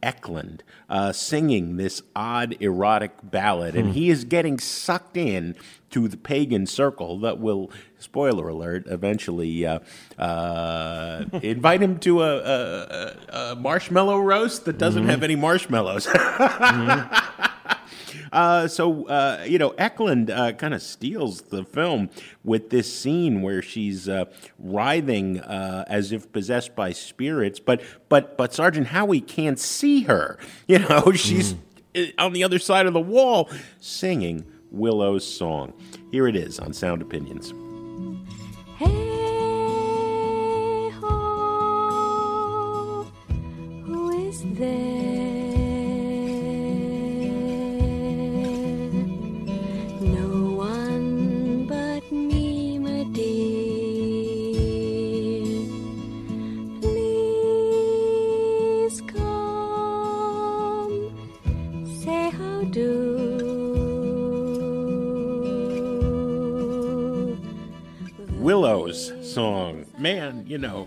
Speaker 2: Eklund uh, singing this odd erotic ballad, and he is getting sucked in to the pagan circle that will, spoiler alert, eventually uh, uh, invite him to a, a, a marshmallow roast that doesn't mm-hmm. have any marshmallows. mm-hmm. Uh, so, uh, you know, Eklund uh, kind of steals the film with this scene where she's uh, writhing uh, as if possessed by spirits, but but but Sergeant Howie can't see her. You know, she's mm. on the other side of the wall singing Willow's song. Here it is on Sound Opinions.
Speaker 8: Hey ho, who is there?
Speaker 2: Willow's song, man, you know,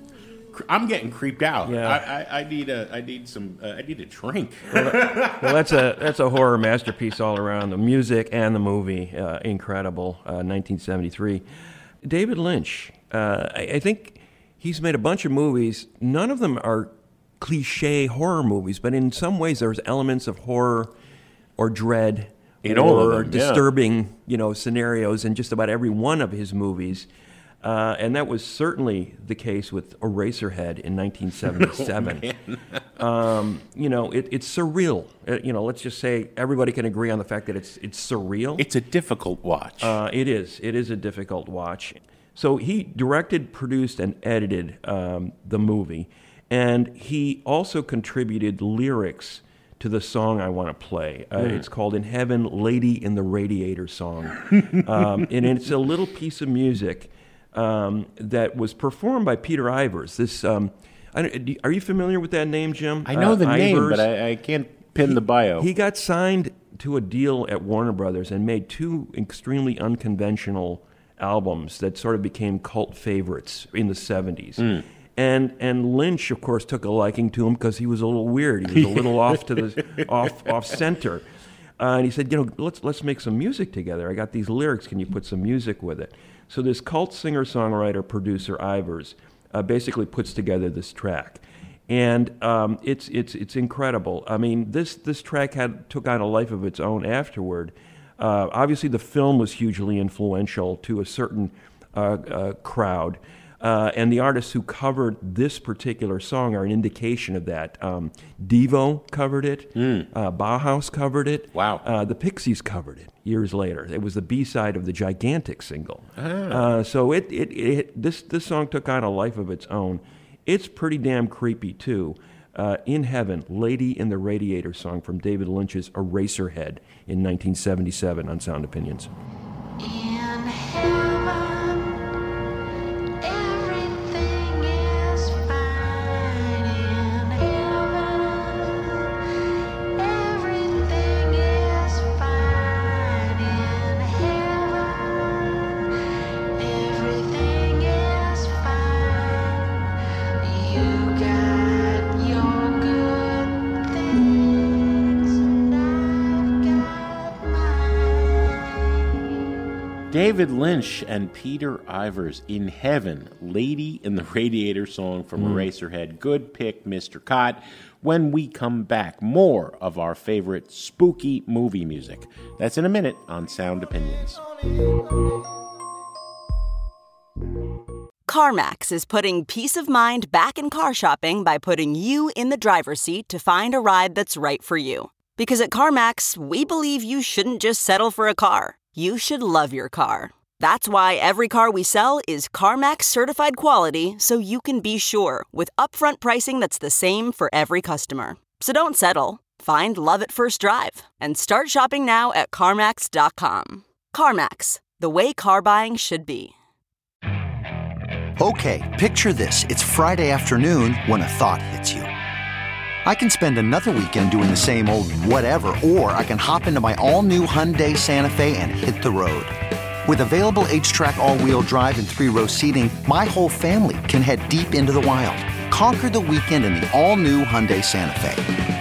Speaker 2: I'm getting creeped out.
Speaker 1: Yeah.
Speaker 2: I, I, I need a, I need some, uh, I need a drink.
Speaker 1: well, well, that's a that's a horror masterpiece all around. The music and the movie, uh, incredible. Uh, nineteen seventy-three. David Lynch. Uh, I, I think he's made a bunch of movies. None of them are cliche horror movies, but in some ways there's elements of horror or dread.
Speaker 2: In all
Speaker 1: or
Speaker 2: of them,
Speaker 1: disturbing,
Speaker 2: yeah.
Speaker 1: you know, scenarios in just about every one of his movies, uh, and that was certainly the case with Eraserhead in nineteen seventy-seven. Oh, um, you know, it, it's surreal. Uh, you know, let's just say everybody can agree on the fact that it's it's surreal.
Speaker 2: It's a difficult watch.
Speaker 1: Uh, it is. It is a difficult watch. So he directed, produced, and edited um, the movie, and he also contributed lyrics to the song I want to play. Uh, mm. It's called In Heaven, Lady in the Radiator Song. um, and it's a little piece of music um, that was performed by Peter Ivers. This, um, I don't, are you familiar with that name, Jim?
Speaker 2: I know
Speaker 1: uh,
Speaker 2: the
Speaker 1: Ivers.
Speaker 2: name, but I, I can't pin
Speaker 1: he,
Speaker 2: the bio.
Speaker 1: He got signed to a deal at Warner Brothers and made two extremely unconventional albums that sort of became cult favorites in the seventies. Mm. And and Lynch, of course, took a liking to him because he was a little weird. He was a little off to the off off center, uh, and he said, you know, let's let's make some music together. I got these lyrics. Can you put some music with it? So this cult singer songwriter producer Ivers uh, basically puts together this track, and um, it's it's it's incredible. I mean, this this track had took on a life of its own afterward. Uh, obviously, the film was hugely influential to a certain uh, uh, crowd. Uh, and the artists who covered this particular song are an indication of that. Um, Devo covered it. Mm. Uh, Bauhaus covered it.
Speaker 2: Wow.
Speaker 1: Uh, the Pixies covered it years later. It was the B-side of the Gigantic single.
Speaker 2: Ah.
Speaker 1: Uh, so it, it, it this this song took on a life of its own. It's pretty damn creepy, too. Uh, In Heaven, Lady in the Radiator Song from David Lynch's Eraserhead in nineteen seventy-seven on Sound Opinions.
Speaker 8: In heaven.
Speaker 2: David Lynch and Peter Ivers, In Heaven, Lady in the Radiator Song from mm. Eraserhead. Good pick, Mister Cott. When we come back, more of our favorite spooky movie music. That's in a minute on Sound Opinions.
Speaker 9: CarMax is putting peace of mind back in car shopping by putting you in the driver's seat to find a ride that's right for you. Because at CarMax, we believe you shouldn't just settle for a car. You should love your car. That's why every car we sell is CarMax certified quality, so you can be sure with upfront pricing that's the same for every customer. So don't settle. Find love at first drive and start shopping now at CarMax dot com. CarMax, the way car buying should be.
Speaker 10: Okay, picture this. It's Friday afternoon when a thought hits you. I can spend another weekend doing the same old whatever, or I can hop into my all-new Hyundai Santa Fe and hit the road. With available H-Track all-wheel drive and three-row seating, my whole family can head deep into the wild. Conquer the weekend in the all-new Hyundai Santa Fe.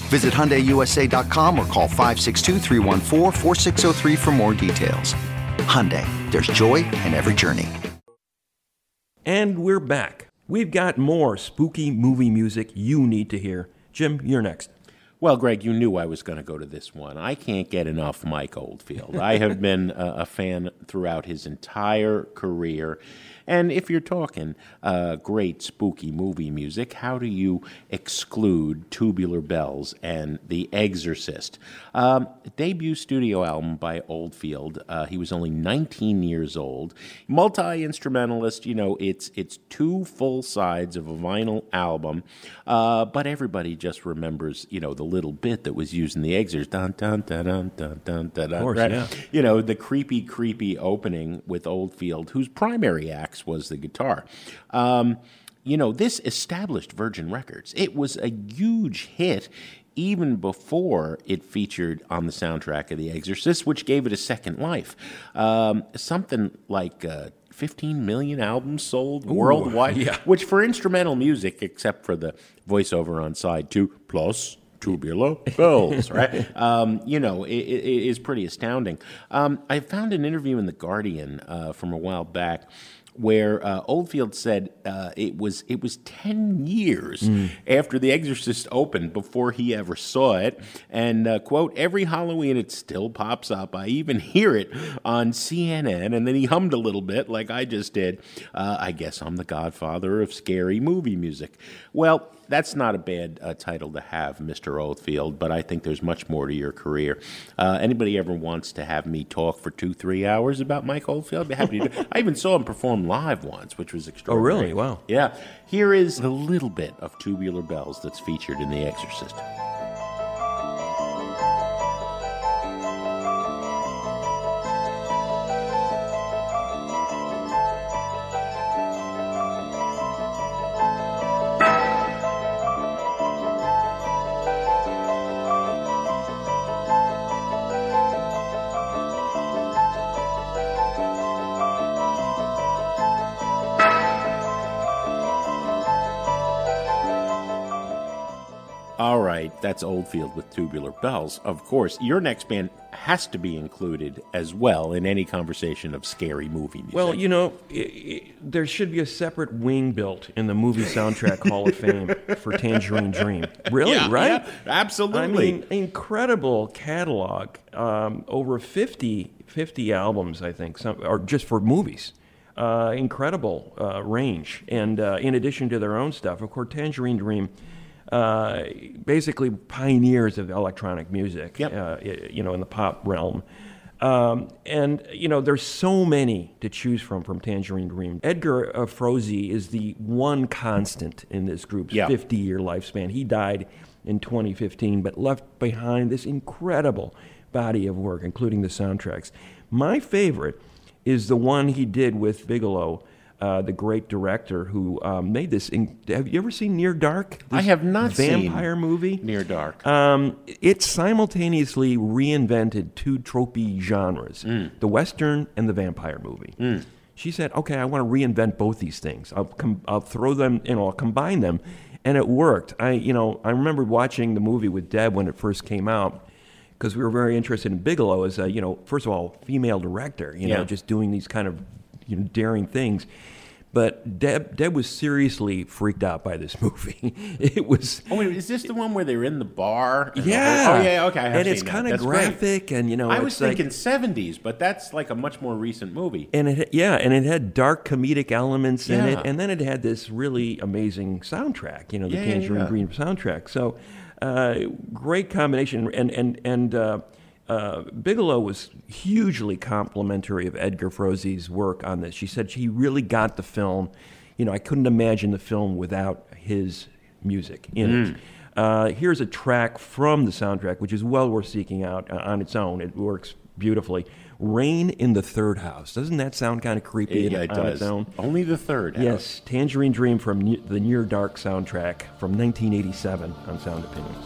Speaker 10: Visit Hyundai U S A dot com or call five six two, three one four, four six zero three for more details. Hyundai, there's joy in every journey.
Speaker 1: And we're back. We've got more spooky movie music you need to hear. Jim, you're next.
Speaker 2: Well, Greg, you knew I was going to go to this one. I can't get enough Mike Oldfield. I have been a, a fan throughout his entire career. And if you're talking uh, great spooky movie music, how do you exclude Tubular Bells and The Exorcist? Um, debut studio album by Oldfield. Uh, he was only nineteen years old. Multi-instrumentalist, you know, it's it's two full sides of a vinyl album. Uh, but everybody just remembers, you know, the little bit that was used in The Exorcist. Dun, dun, dun, dun, dun, dun, dun,
Speaker 1: of course,
Speaker 2: right?
Speaker 1: yeah.
Speaker 2: You know, the creepy, creepy opening with Oldfield, whose primary acts was the guitar. Um, you know, this established Virgin Records. It was a huge hit even before it featured on the soundtrack of The Exorcist, which gave it a second life. Um, something like uh, fifteen million albums sold
Speaker 1: Ooh,
Speaker 2: worldwide,
Speaker 1: yeah.
Speaker 2: which for instrumental music, except for the voiceover on side two, plus Tubular Bells, right? Um, you know, it, it, it is pretty astounding. Um, I found an interview in The Guardian uh, from a while back where uh, Oldfield said uh, it was it was ten years mm. after The Exorcist opened before he ever saw it. And, uh, quote, every Halloween it still pops up. I even hear it on C N N. And then he hummed a little bit like I just did. Uh, I guess I'm the godfather of scary movie music. Well, that's not a bad uh, title to have, Mister Oldfield, but I think there's much more to your career. Uh, anybody ever wants to have me talk for two, three hours about Mike Oldfield? I'd be happy to do it. I even saw him perform live once, which was extraordinary.
Speaker 1: Oh, really? Wow.
Speaker 2: Yeah. Here is a little bit of Tubular Bells that's featured in The Exorcist. All right, that's Oldfield with Tubular Bells. Of course, your next band has to be included as well in any conversation of scary movie music.
Speaker 1: Well, you know, it, it, there should be a separate wing built in the Movie Soundtrack Hall of Fame for Tangerine Dream. Really,
Speaker 2: yeah,
Speaker 1: right?
Speaker 2: Yeah, absolutely.
Speaker 1: I mean, incredible catalog. Um, over fifty, fifty albums, I think, some, or just for movies. Uh, incredible uh, range. And uh, in addition to their own stuff, of course, Tangerine Dream... Uh, basically pioneers of electronic music,
Speaker 2: yep.
Speaker 1: uh, you know, in the pop realm. Um, and, you know, there's so many to choose from from Tangerine Dream. Edgar uh, Froese is the one constant in this group's
Speaker 2: yep.
Speaker 1: fifty-year lifespan. He died in twenty fifteen, but left behind this incredible body of work, including the soundtracks. My favorite is the one he did with Bigelow, Uh, the great director who um, made this. In, have you ever seen Near Dark?
Speaker 2: I have not
Speaker 1: seen
Speaker 2: vampire
Speaker 1: movie.
Speaker 2: Near Dark.
Speaker 1: Um, it simultaneously reinvented two tropey genres:
Speaker 2: mm.
Speaker 1: the Western and the vampire movie.
Speaker 2: Mm.
Speaker 1: She said, "Okay, I want to reinvent both these things. I'll com- I'll throw them, you know, I'll combine them," and it worked. I, you know, I remember watching the movie with Deb when it first came out, because we were very interested in Bigelow as a, you know, first of all, female director, you
Speaker 2: yeah.
Speaker 1: know, just doing these kind of, you know, daring things. But Deb, Deb was seriously freaked out by this movie. It was.
Speaker 2: Oh wait, is this the one where they're in the bar?
Speaker 1: Yeah.
Speaker 2: The oh yeah, okay. I have
Speaker 1: and it's
Speaker 2: seen
Speaker 1: kind
Speaker 2: that.
Speaker 1: of
Speaker 2: That's
Speaker 1: graphic,
Speaker 2: great.
Speaker 1: and you know,
Speaker 2: I was
Speaker 1: it's like,
Speaker 2: thinking seventies, but that's like a much more recent movie.
Speaker 1: And it, yeah, and it had dark comedic elements in
Speaker 2: Yeah.
Speaker 1: it, and then it had this really amazing soundtrack. You know, the
Speaker 2: Yeah, yeah,
Speaker 1: Tangerine
Speaker 2: yeah.
Speaker 1: Dream soundtrack. So, uh, great combination, and and and. Uh, Uh, Bigelow was hugely complimentary of Edgar Froese's work on this. She said she really got the film. You know, I couldn't imagine the film without his music in
Speaker 2: Mm.
Speaker 1: it. Uh, here's a track from the soundtrack, which is well worth seeking out uh, on its own. It works beautifully. Rain in the Third House. Doesn't that sound kind of creepy
Speaker 2: Yeah, it
Speaker 1: on
Speaker 2: does.
Speaker 1: its own?
Speaker 2: Only the third house.
Speaker 1: Yes, Tangerine Dream from Ne- the Near Dark soundtrack from nineteen eighty-seven on Sound Opinions.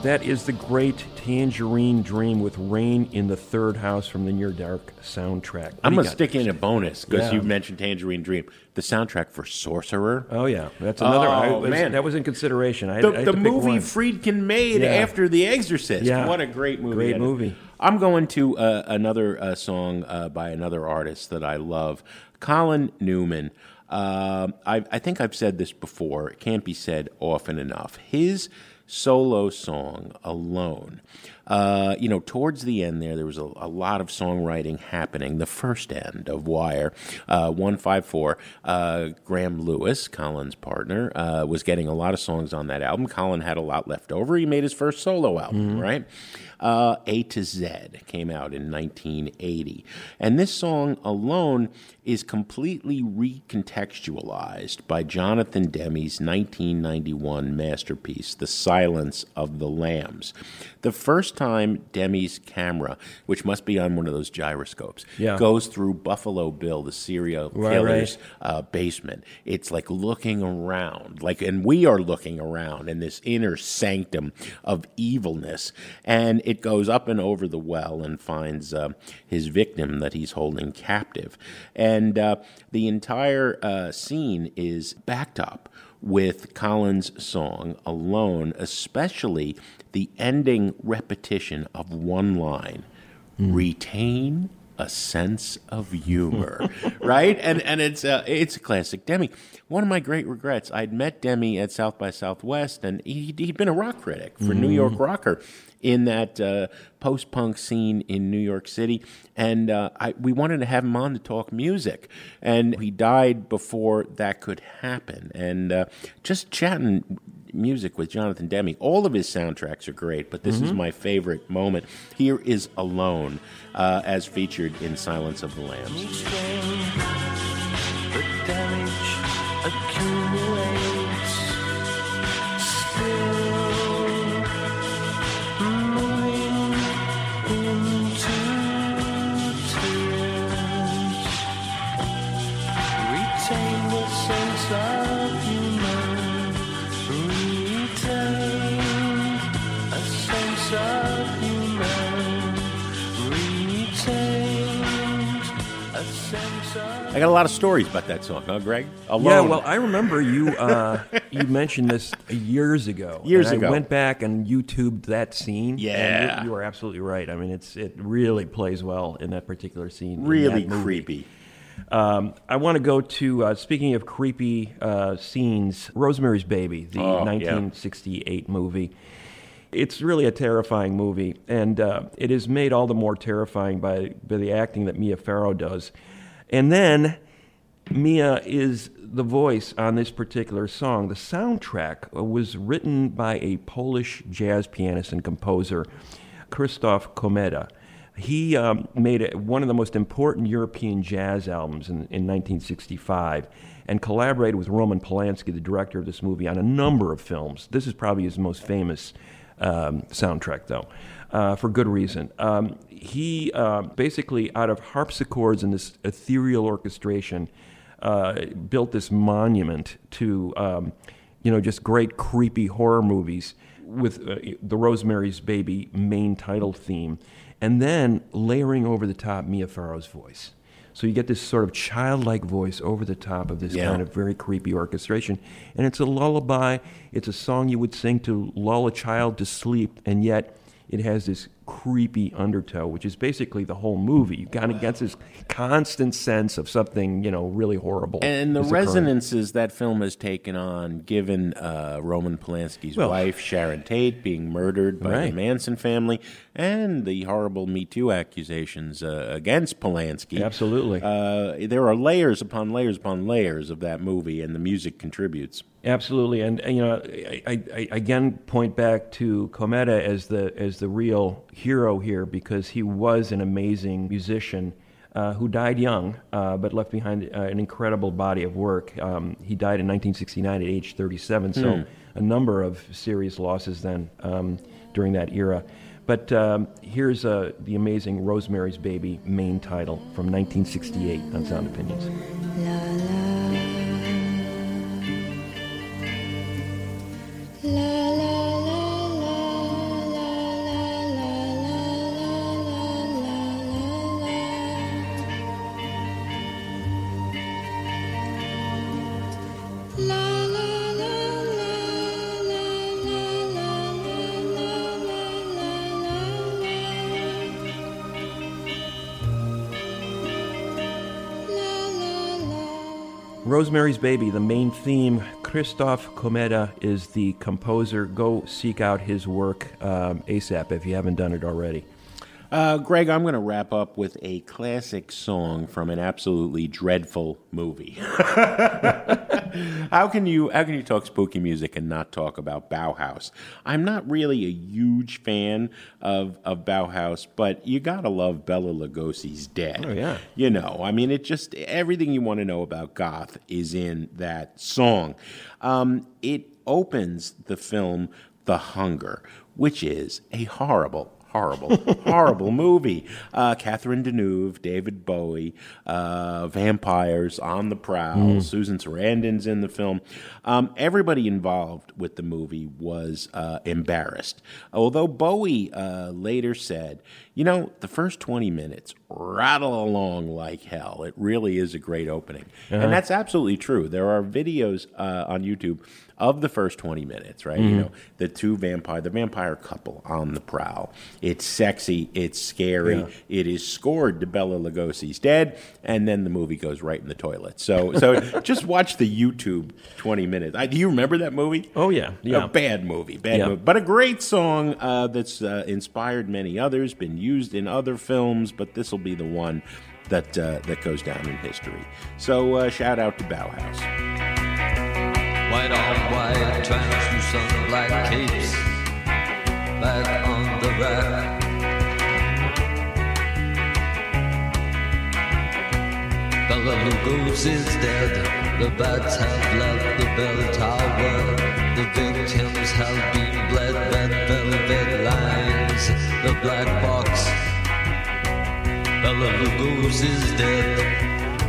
Speaker 1: That is the great Tangerine Dream with Rain in the Third House from the Near Dark soundtrack. What
Speaker 2: I'm
Speaker 1: do you
Speaker 2: going to
Speaker 1: got?
Speaker 2: stick in a bonus because
Speaker 1: Yeah.
Speaker 2: you mentioned Tangerine Dream. The soundtrack for Sorcerer.
Speaker 1: Oh, yeah. That's another.
Speaker 2: Oh,
Speaker 1: I, was-
Speaker 2: man.
Speaker 1: That was in consideration. I,
Speaker 2: The,
Speaker 1: I had
Speaker 2: the
Speaker 1: to pick
Speaker 2: movie
Speaker 1: one.
Speaker 2: Friedkin made
Speaker 1: Yeah.
Speaker 2: after The Exorcist.
Speaker 1: Yeah.
Speaker 2: What a great movie.
Speaker 1: Great
Speaker 2: And
Speaker 1: movie.
Speaker 2: I'm going to uh, another uh, song uh, by another artist that I love, Colin Newman. Uh, I, I think I've said this before. It can't be said often enough. His solo song, Alone. Uh, you know, towards the end there, there was a, a lot of songwriting happening. The first end of Wire, uh, one five four, uh, Graham Lewis, Colin's partner, uh, was getting a lot of songs on that album. Colin had a lot left over. He made his first solo album,
Speaker 1: Mm-hmm.
Speaker 2: right? Uh, A to Z came out in nineteen eighty. And this song, Alone, is completely recontextualized by Jonathan Demme's nineteen ninety-one masterpiece, The Silence of the Lambs. The first time Demme's camera, which must be on one of those gyroscopes,
Speaker 1: Yeah.
Speaker 2: goes through Buffalo Bill, the serial
Speaker 1: Right,
Speaker 2: killer's
Speaker 1: right.
Speaker 2: uh, basement, it's like looking around, like, and we are looking around in this inner sanctum of evilness, and it goes up and over the well and finds uh, his victim that he's holding captive, and uh, the entire uh, scene is backed up with Colin's song Alone, especially the ending repetition of one line, retain a sense of humor, right? And and it's uh, it's a classic Demme. One of my great regrets, I'd met Demme at South by Southwest, and he, he'd been a rock critic for New York Rocker in that uh, post-punk scene in New York City, and uh, I, we wanted to have him on to talk music, and he died before that could happen, and uh, just chatting music with Jonathan Demme. All of his soundtracks are great, but this is my favorite moment. Here is Alone, uh, as featured in Silence of the Lambs.
Speaker 7: Each day, the damage accumulates. Still moving into tears. Retain the sense of humor. Retain a sense of humor. Retain a sense of
Speaker 2: I got a lot of stories about that song, huh, Greg? Alone.
Speaker 1: Yeah, well, I remember you uh, you mentioned this years ago.
Speaker 2: Years
Speaker 1: and
Speaker 2: ago.
Speaker 1: I went back and YouTubed that scene.
Speaker 2: Yeah.
Speaker 1: and you, you are absolutely right. I mean, it's it really plays well in that particular scene. in
Speaker 2: really
Speaker 1: that movie.
Speaker 2: creepy.
Speaker 1: Um, I want to go to, uh, speaking of creepy uh, scenes, Rosemary's Baby, the
Speaker 2: Oh, yeah.
Speaker 1: nineteen sixty-eight movie. It's really a terrifying movie, and uh, it is made all the more terrifying by, by the acting that Mia Farrow does. And then Mia is the voice on this particular song. The soundtrack was written by a Polish jazz pianist and composer, Krzysztof Komeda. He um, made a, one of the most important European jazz albums in, in nineteen sixty-five and collaborated with Roman Polanski, the director of this movie, on a number of films. This is probably his most famous um, soundtrack, though, uh, for good reason. Um, he uh, basically, out of harpsichords and this ethereal orchestration, uh, built this monument to, um, you know, just great creepy horror movies with uh, the Rosemary's Baby main title theme, and then layering over the top Mia Farrow's voice. So you get this sort of childlike voice over the top of this
Speaker 2: Yeah.
Speaker 1: kind of very creepy orchestration. And it's a lullaby. It's a song you would sing to lull a child to sleep, and yet it has this creepy undertow, which is basically the whole movie. You kind of get this constant sense of something, you know, really horrible.
Speaker 2: And the
Speaker 1: is occurring.
Speaker 2: resonances that film has taken on, given uh, Roman Polanski's
Speaker 1: Well-
Speaker 2: wife, Sharon Tate, being murdered by
Speaker 1: Right.
Speaker 2: the Manson family, and the horrible Me Too accusations uh, against Polanski.
Speaker 1: Absolutely.
Speaker 2: Uh, there are layers upon layers upon layers of that movie, and the music contributes.
Speaker 1: Absolutely, and, and, you know, I, I, I again point back to Komeda as the as the real hero here, because he was an amazing musician uh, who died young, uh, but left behind uh, an incredible body of work. Um, he died in nineteen sixty-nine at age thirty-seven, so
Speaker 2: Hmm.
Speaker 1: a number of serious losses then um, during that era. But um, here's uh, the amazing Rosemary's Baby main title from nineteen sixty-eight on Sound Opinions.
Speaker 8: La la la la
Speaker 1: Rosemary's Baby, the main theme. Christoph Komeda is the composer. Go seek out his work um, ASAP if you haven't done it already.
Speaker 2: Uh, Greg, I'm going to wrap up with a classic song from an absolutely dreadful movie. How can you how can you talk spooky music and not talk about Bauhaus? I'm not really a huge fan of, of Bauhaus, but you gotta love Bela Lugosi's Dead.
Speaker 1: Oh, yeah.
Speaker 2: You know, I mean, it just, everything you want to know about goth is in that song. Um, it opens the film The Hunger, which is a horrible, horrible, horrible movie. Uh, Catherine Deneuve, David Bowie, uh, vampires on the prowl.
Speaker 1: Mm.
Speaker 2: Susan Sarandon's in the film. Um, everybody involved with the movie was uh, embarrassed. Although Bowie uh, later said, you know, the first twenty minutes rattle along like hell. It really is a great opening.
Speaker 1: Uh-huh.
Speaker 2: And that's absolutely true. There are videos uh, on YouTube of the first twenty minutes, right?
Speaker 1: Mhm.
Speaker 2: You know, the two vampire, the vampire couple on the prowl. It's sexy, it's scary,
Speaker 1: Yeah.
Speaker 2: it is scored to Bela Lugosi's Dead, and then the movie goes right in the toilet. So, so just watch the YouTube twenty minutes. I, do you remember that movie?
Speaker 1: Oh, yeah, yeah.
Speaker 2: A bad movie, bad
Speaker 1: Yeah.
Speaker 2: movie, but a great song uh, that's uh, inspired many others, been used in other films, but this will be the one that uh, that goes down in history. So, uh, shout out to Bauhaus.
Speaker 11: White on white, translucent black capes, back on the rack. Bela Lugosi's dead, the bats have left the bell tower. The victims have been bled, red velvet lines, the black box. Bela Lugosi's dead.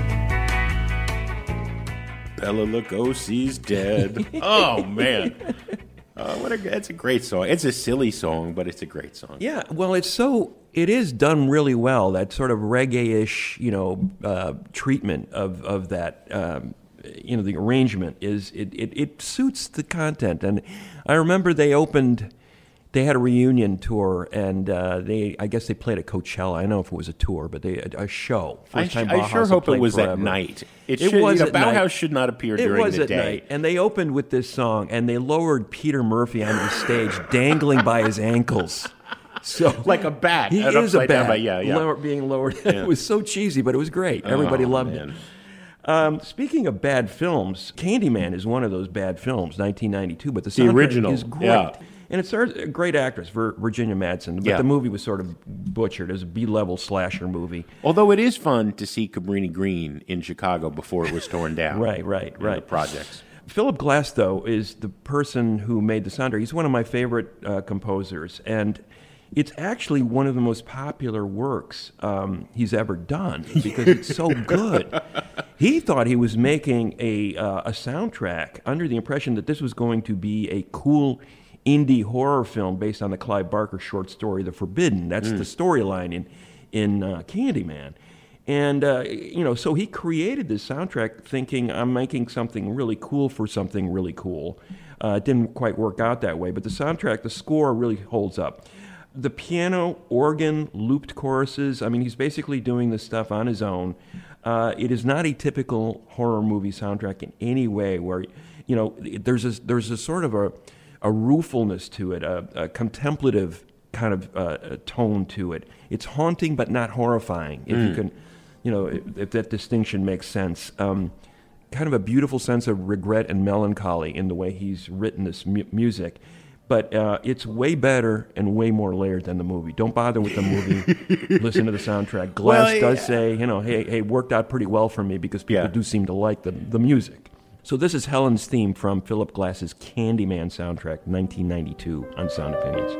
Speaker 2: Bela Lugosi's Dead. Oh, man. Uh, what a, that's a great song. It's a silly song, but it's a great song.
Speaker 1: Yeah, well, it's so, it is done really well, that sort of reggae-ish, you know, uh, treatment of, of that, um, you know, the arrangement is, it, it, it suits the content. And I remember they opened, they had a reunion tour, and uh, they, I guess they played at Coachella. I don't know if it was a tour, but they a, a show.
Speaker 2: I,
Speaker 1: First
Speaker 2: sh-
Speaker 1: time
Speaker 2: I
Speaker 1: Bauhaus
Speaker 2: sure
Speaker 1: had
Speaker 2: hope it
Speaker 1: played
Speaker 2: was
Speaker 1: forever.
Speaker 2: at night. It,
Speaker 1: It
Speaker 2: should,
Speaker 1: was
Speaker 2: you know,
Speaker 1: at
Speaker 2: Bauhaus
Speaker 1: night.
Speaker 2: should not appear
Speaker 1: It
Speaker 2: during
Speaker 1: was
Speaker 2: the
Speaker 1: at
Speaker 2: day.
Speaker 1: night, and they opened with this song, and they lowered Peter Murphy onto the stage, dangling by his ankles. So
Speaker 2: like a bat.
Speaker 1: He
Speaker 2: an
Speaker 1: is a
Speaker 2: upside down
Speaker 1: bat.
Speaker 2: bat, yeah, yeah.
Speaker 1: Lower, being lowered.
Speaker 2: Yeah.
Speaker 1: It was so cheesy, but it was great. Everybody
Speaker 2: Oh,
Speaker 1: loved
Speaker 2: man.
Speaker 1: it. Um, speaking of bad films, Candyman is one of those bad films, nineteen ninety-two, but the
Speaker 2: The
Speaker 1: soundtrack
Speaker 2: original,
Speaker 1: is great.
Speaker 2: yeah.
Speaker 1: And it stars a great actress, Vir- Virginia Madsen, but
Speaker 2: Yeah.
Speaker 1: the movie was sort of butchered as a B-level slasher movie.
Speaker 2: Although it is fun to see Cabrini Green in Chicago before it was torn down.
Speaker 1: Right, right,
Speaker 2: in
Speaker 1: right.
Speaker 2: The projects.
Speaker 1: Philip Glass, though, is the person who made the soundtrack. He's one of my favorite uh, composers, and it's actually one of the most popular works um, he's ever done because it's so good. He thought he was making a uh, a soundtrack under the impression that this was going to be a cool indie horror film based on the Clive Barker short story, The Forbidden. That's
Speaker 2: Mm.
Speaker 1: the storyline in in uh, Candyman. And, uh, you know, so he created this soundtrack thinking, I'm making something really cool for something really cool. Uh, it didn't quite work out that way, but the soundtrack, the score really holds up. The piano, organ, looped choruses, I mean, he's basically doing this stuff on his own. Uh, it is not a typical horror movie soundtrack in any way where, you know, there's a, there's a sort of a, a ruefulness to it, a, a contemplative kind of uh, a tone to it. It's haunting but not horrifying, if you
Speaker 2: Mm.
Speaker 1: can, you know, if, if that distinction makes sense. Um, kind of a beautiful sense of regret and melancholy in the way he's written this mu- music. But uh, it's way better and way more layered than the movie. Don't bother with the movie. Listen to the soundtrack. Glass
Speaker 2: Well,
Speaker 1: does
Speaker 2: yeah.
Speaker 1: say, you know, hey, hey, worked out pretty well for me because people
Speaker 2: Yeah.
Speaker 1: do seem to like the, the music. So this is Helen's theme from Philip Glass's Candyman soundtrack, nineteen ninety-two, on Sound Opinions.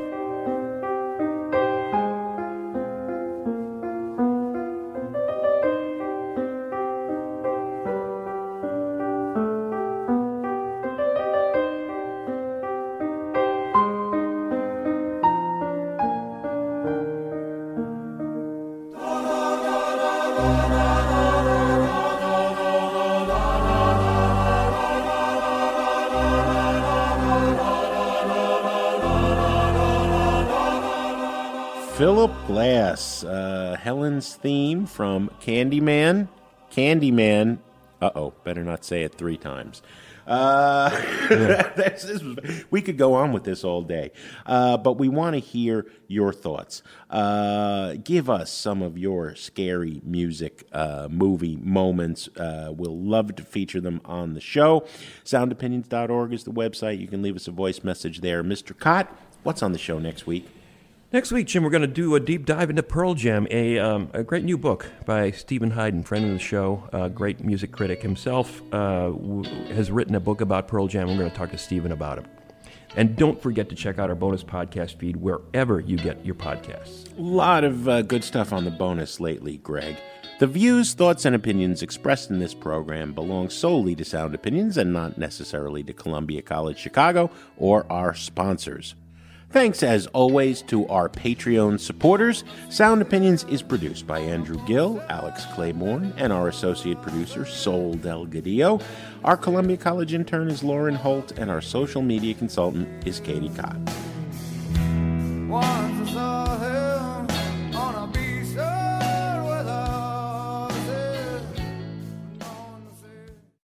Speaker 2: Philip Glass, uh, Helen's theme from Candyman. Candyman. Uh-oh, better not say it three times. Uh,
Speaker 1: Yeah.
Speaker 2: this is, we could go on with this all day, uh, but we want to hear your thoughts. Uh, give us some of your scary music uh, movie moments. Uh, we'll love to feature them on the show. sound opinions dot org is the website. You can leave us a voice message there. Mister Cott, what's on the show next week?
Speaker 1: Next week, Jim, we're going to do a deep dive into Pearl Jam, a um, a great new book by Stephen Hyden, friend of the show, uh, great music critic himself, uh, w- has written a book about Pearl Jam. We're going to talk to Stephen about it. And don't forget to check out our bonus podcast feed wherever you get your podcasts.
Speaker 2: A lot of uh, good stuff on the bonus lately, Greg. The views, thoughts, and opinions expressed in this program belong solely to Sound Opinions and not necessarily to Columbia College Chicago or our sponsors. Thanks, as always, to our Patreon supporters. Sound Opinions is produced by Andrew Gill, Alex Claiborne, and our associate producer, Sol Delgadillo. Our Columbia College intern is Lauren Holt, and our social media consultant is Katie Cott.